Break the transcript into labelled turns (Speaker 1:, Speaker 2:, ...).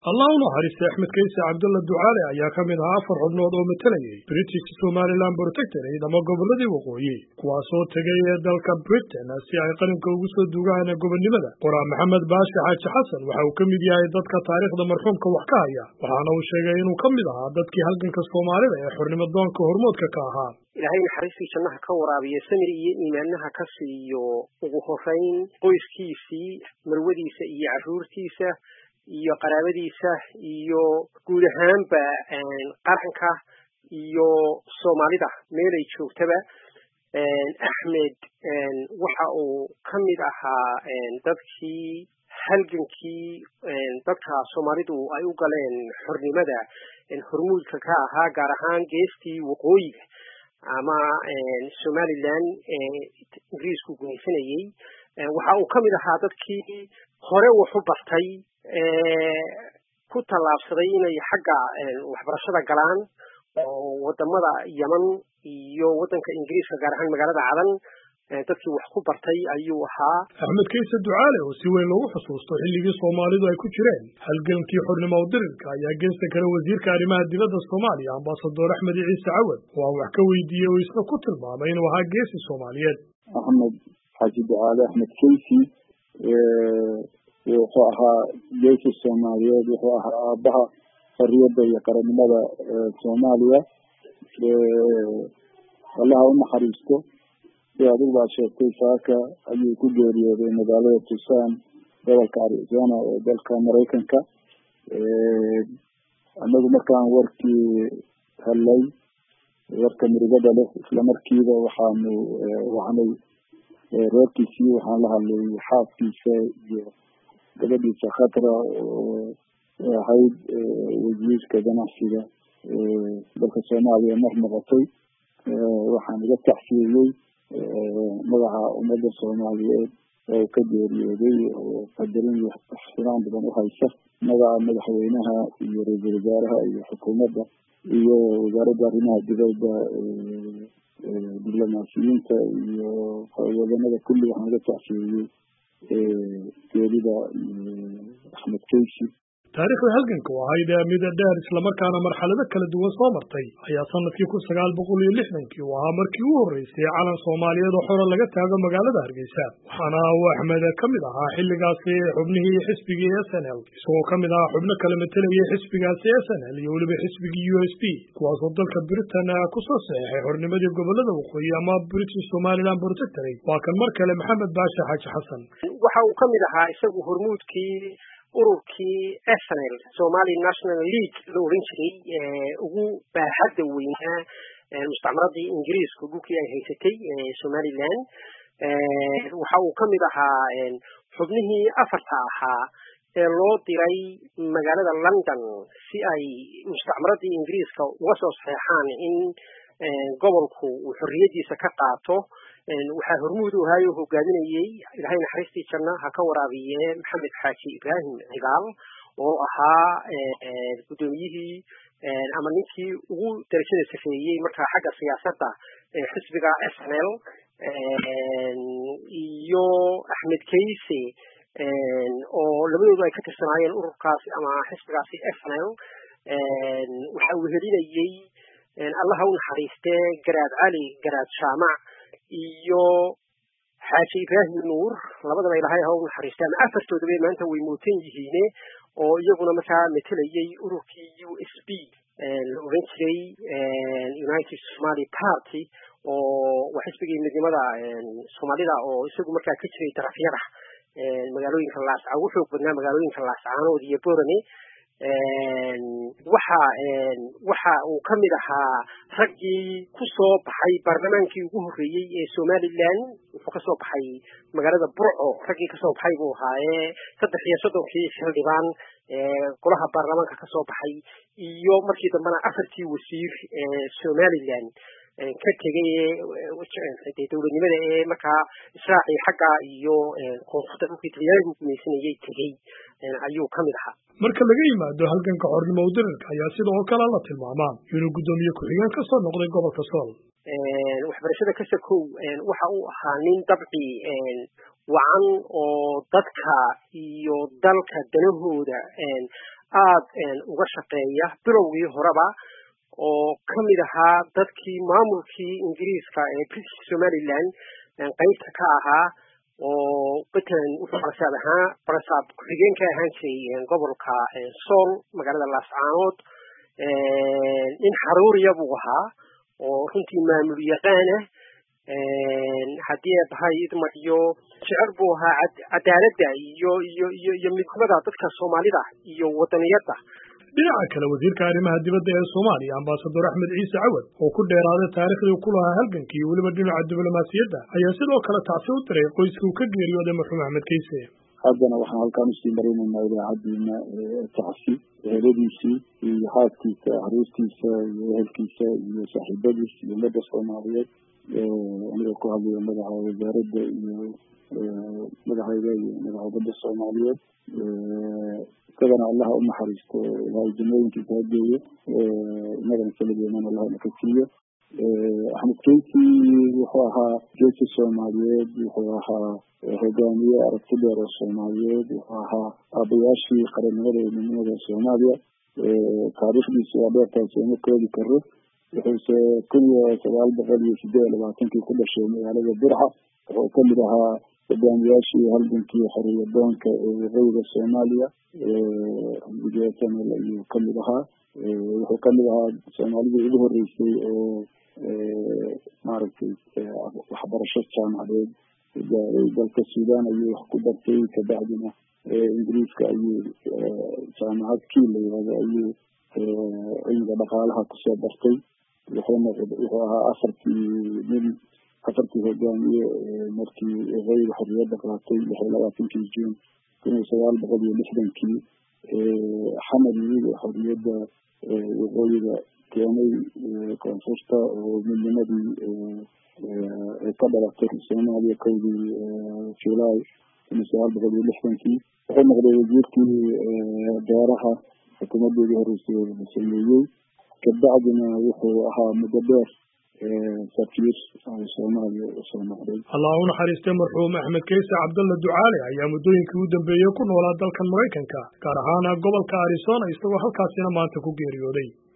Speaker 1: الله نحرس أحمد كيسي عبد الله الدعالي ayaa ka mid ahaa 4 xubnood oo matalayay British Somaliland Protectorate ama goboladii waqooyi kuwaasoo tagay dalka Britain si ay qaranka ugu soo duugaan gobonimada qoraa Maxamed Baashi Xaaji Xasan waxa uu ka mid yahay dadka taariikhda marxuumka wax ka haya waxaana uu sheegay inuu ka mid ahaa dadkii halganka Soomaalida ee xornimo doonka hormoodka ka ahaa
Speaker 2: ilaahay naxariistiisa jannaha ka waraabiyo samir iyo iimaanaha ka siiyo ugu horeyn qoyskiisii marwadiisa iyo caruurtiisa iyo qaraabadiisa iyo guud ahaanba qaranka iyo Soomaalida meel ay joogtaba Axmed waxa uu ka mid ahaa dadkii halgankii dadka Soomaalidu ay u galeen xornimada hormuudka ka ahaa gaar ahaan geestii waqooyiga ama Somaliland Ingiriisku gumaysanayay waxa uu ka mid ahaa dadkii hore wax u bartay ku talaabsaday inay xagga waxbarashada galaan oo wadamada Yemen iyo wadanka Ingiriiska gaar ahaan magaalada Cadan dadkii wax ku bartay ayuu ahaa
Speaker 1: Axmed Kayse Ducaale oo si weyn loogu xusuusto xilligii Soomaalidu ay ku jireen halgankii xornimo dirirka ayaa geesta kale wasiirka arrimaha dibadda Soomaaliya Ambassador Axmed Ciise Cawad oo wax ka weydiiyay oo isna ku tilmaamay inuu ahaa geesi Soomaaliyeed
Speaker 3: Axmed Xaaji Ducaale Axmed Kayse wuxuu ahaa geesi Soomaaliyeed wuxuu ahaa aabaha xorriyadda iyo qarannimada Soomaaliya Allah u naxariisto adigu baa sheegtay saaka ayuu ku geeriyooday magaalada Tucson gobolka Arizona ee dalka Mareykanka anagu markaan warkii helay warka mirigada leh isla markiiba waxaanu waxaanay reerkiisii waxaan la hadlay xaaskiisa iyo gabadhiisa Khatra oo ahayd wasiirka ganacsiga dalka Soomaaliya mar noqotay waxaan iga taxsiiyay magaca ummadda Soomaaliyeed oo ka geeriyooday oo qadarin iyo ixtiraam badan u haysta magaca madaxweynaha iyo ra'iisul wasaaraha iyo xukuumadda iyo wasaaradda arrimaha dibadda diblomaasiyiinta iyo wadamada kulli waxaan iga taxsiiyay geerida Axmed Kayse
Speaker 1: taariikhda halganka oo ahayd mid dheer isla markaana marxalado kala duwan soo martay ayaa sanadkii 1960 oo ahaa markii uu horeysay calan Soomaaliyeed oo xor laga taago magaalada Hargeysa waxaana uu Axmed ka mid ahaa xilligaasi xubnihii xisbigii SNL isagoo ka mid ahaa xubno kala metelayay xisbigaasi SNL iyo waliba xisbigii USP kuwaas oo dalka Britain ku soo saxay xornimadii gobolada waqooyi ama British Somaliland Protectorate waa kan mar kale Maxamed Baashi Xaaji Xasan
Speaker 2: waxa uu ka mid ahaa isagu hormuudkii ururkii SNL Somali National League loo oran jiray ugu baaxadda weynaa mustacmaradii Ingiriisku dhulkii ay haysatay Somaliland waxa uu ka mid ahaa xubnihii afarta ahaa ee loo diray magaalada London si ay mustacmaradii Ingiriiska uga soo saxeexaan in gobolku uu xorriyadiisa ka qaato waxa hormuud u ahaa oo hogaaminayay ilaahay naxariistiisa jannaha ka waraabiye Maxamed Xaaji Ibraahim Cigaal oo ahaa gudoomiyihii ama ninkii ugu darajada safeeyay marka xagga siyaasadda xisbiga SNL iyo Axmed Kayse oo labadoodu ay ka tirsanaayeen ururkaasi ama xisbigaasi SNL waxa uu helinayay Allah u naxariistay Garaad Cali Garaad Jaamac iyo Xaaji Ibraahim Nuur labadaba ilaahay ha u naxariistaan afartooduba maanta way mootan yihiin oo iyaguna markaa metelayay ururkii USP la oran jiray United Somali Party oo wax xisbigii midnimada Soomaalida oo isagu markaa ka jiray darafyada magaalooyinka Laascaanood wuxuu badnaa magaalooyinka Laascaanood iyo Boorame waxa uu ka mid ahaa raggii ku soo baxay baarlamaankii ugu horeeyay ee Somaliland wuxuu ka soo baxay magaalada Burco raggii ka soo baxay buu ahaa 33 xildhibaan golaha baarlamaanka ka soo baxay iyo markii dambana afartii wasiir ee Somaliland ka tagay dowladnimada ee markaa israaci xagga iyo koonfurta dhulkii Talyaanigu gumaysanayay tagay ayuu ka mid ahaa
Speaker 1: marka laga yimaado halganka xornimo dirirka ayaa sidoo kale la tilmaamaa inuu gudoomiye ku-xigeen ka soo noqday gobolka Sool
Speaker 2: waxbarashada ka sakow waxa uu ahaa nin dabci wacan oo dadka iyo dalka danahooda aad uga shaqeeya bilowgii horeba oo ka mid ahaa dadkii maamulkii ingiriiska ee British Somaliland qaybta ka ahaa oo batan wuxuu barasaab ku-xigeenka ahaan jiray gobolka Sool magaalada Laascaanood in xaruuriya buu ahaa oo runtii maamul yaqaan ah haddii bahay idmadiyo jecel buu ahaa cadaaladda iyo midnimada dadka Soomaalida iyo wadaniyada.
Speaker 1: dhinaca kale wasiirka arrimaha dibadda ee Soomaaliya ambassador Axmed Ciise Cawad oo ku dheeraaday taariikhdii ku lahaa halgankii waliba dhinaca diblomaasiyadda ayaa sidoo kale tacsi u diray qoyskii ka geeriyooday marxuum Axmed Ciise.
Speaker 3: haddana waxaan halkaan usii marinaynaa idaacadiina tacsi eheladiisii iyo xaaskiisa caruurtiisa iyo ehelkiisa iyo saaxiibadiisa iyo ummadda Soomaaliyeed aniga ku hadlaya magaca wasaaradda iyo madaxayga iyo madaxa ummadda Soomaaliyeed isagana allaha u naxariisto ilaahay jannooyinkiisa ha geeyo inagana keligeena allaha na ka siiyo. Axmed Ciise wuxuu ahaa geesi Soomaaliyeed, wuxuu ahaa hogaamiye aragti dheer oo Soomaaliyeed, wuxuu ahaa aabayaashii qarannimada iyo midnimada Soomaaliya. taariikhdiisu waa dheertahay sooma koobi karo. wuxuuse 1928 ku dhashay magaalada Burca. wuxuu ka mid ahaa hogaamiyaashii halgankii xorriyadoonka ee waqooyiga Soomaaliya xisbigeedana ayuu ka mid ahaa. wuxuu ka mid ahaa Soomaalidii ugu horreysay oo maaragtay waxbarasho jaamacadeed gaaray dalka Suudaan ayuu wax ku bartay kabacdina ingiriiska ayuu jaamacad Kiel la yiraahdo ayuu cilmiga dhaqaalaha kusoo bartay. wuxuu ahaa afartii hogaamiye markii waqooyiga xorriyadda qaatay 22 Juun 1960 xamadii xorriyadda waqooyiga keenay koonfurta oo midnimadii ka dhalatay Soomaaliya kowdii Juulaay 1960. wuxuu noqday wasiirkii beeraha xukuumaddii horeysay ee sameeyey. kabacdina wuxuu ahaa muddo dheer safiir Soomaaliya oo soo noqday.
Speaker 1: Allah u naxariistay marxuum Axmed Ciise Cabdulla Ducaale ayaa muddooyinkii u dambeeyay ku noolaa dalkan Mareykanka gaar ahaan gobolka Arizona isagoo halkaasina maanta ku geeriyooday.